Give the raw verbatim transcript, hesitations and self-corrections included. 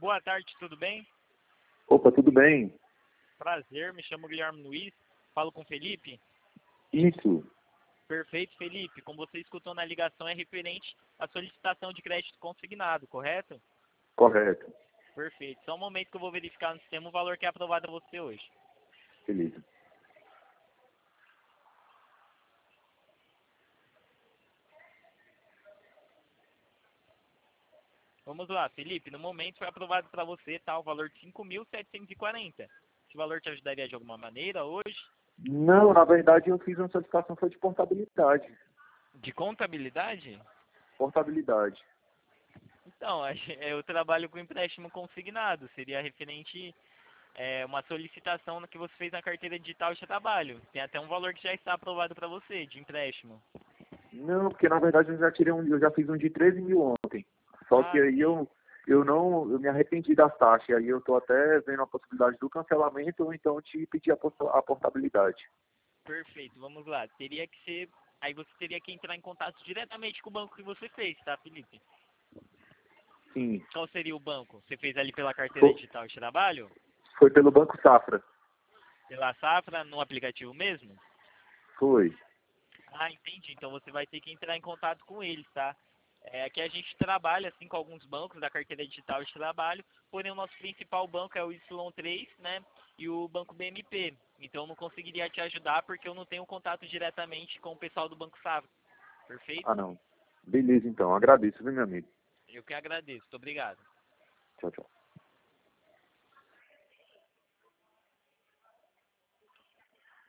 Boa tarde, tudo bem? Opa, tudo bem? Prazer, me chamo Guilherme Luiz, falo com o Felipe. Isso, Perfeito, Felipe. Como você escutou na ligação, é referente à solicitação de crédito consignado, correto? correto. Perfeito. Só um momento que eu vou verificar no sistema o valor que é aprovado a você hoje. Beleza. Vamos lá, Felipe. No momento foi aprovado para você, tá, o valor de cinco mil setecentos e quarenta. Esse valor te ajudaria de alguma maneira hoje? Não, na verdade eu fiz uma solicitação foi de portabilidade. De contabilidade? Portabilidade. Então, a gen- eu trabalho com empréstimo consignado. Seria referente é, uma solicitação que você fez na carteira digital de trabalho. Tem até um valor que já está aprovado para você, de empréstimo. Não, porque na verdade eu já tirei um, eu já fiz um de treze mil ontem. Só que Ah, aí sim. eu, eu não, eu me arrependi das taxas. Aí eu tô até vendo a possibilidade do cancelamento ou então te pedir a, porta- a portabilidade. Perfeito, vamos lá. Teria que ser. Aí você teria que entrar em contato diretamente com o banco que você fez, tá, Felipe? Sim, Qual seria o banco? Você fez ali pela carteira foi, digital de trabalho? foi pelo Banco Safra. Pela Safra, no aplicativo mesmo? Foi. Ah, entendi. Então você vai ter que entrar em contato com eles, tá? É, aqui a gente trabalha assim com alguns bancos da carteira digital de trabalho, porém o nosso principal banco é o Y três, né? E o banco B M P. Então eu não conseguiria te ajudar porque eu não tenho contato diretamente com o pessoal do Banco Safra. Ah, Perfeito? não. Beleza então, agradeço, viu, meu amigo? Eu que agradeço. Muito obrigado. Tchau, tchau.